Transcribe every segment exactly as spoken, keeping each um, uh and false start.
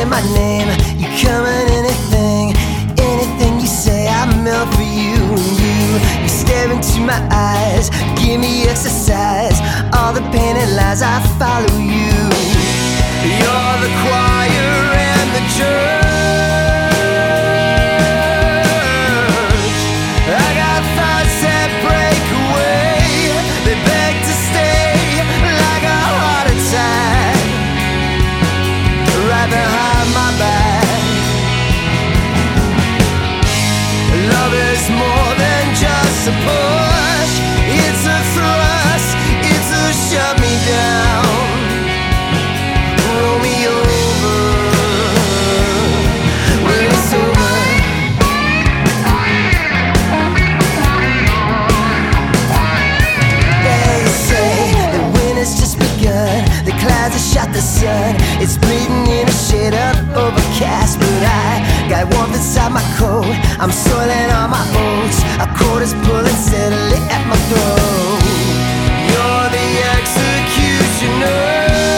say my name, you come in anything. Anything you say, I melt for you. And you, you stare into my eyes, give me exercise. All the pain and lies, I follow you. You're the choir and the church. I got thoughts that break away. They beg to stay like a heart attack, right behind my back. Love is more than just a push. It's a thrust, it's a shut me down. Roll me over when it's over. They say the winter's just begun. The clouds have shot the sun. It's bleeding in a shade of overcast, but I got warmth inside my coat. I'm soiling all my oats. A cord is pulling steadily at my throat. You're the executioner.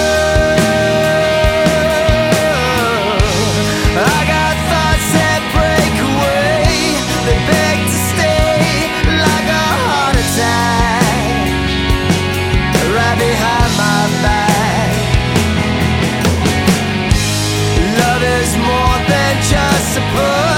I got thoughts that break away. They beg to stay like a heart attack, right behind my back. Love is more than just a push.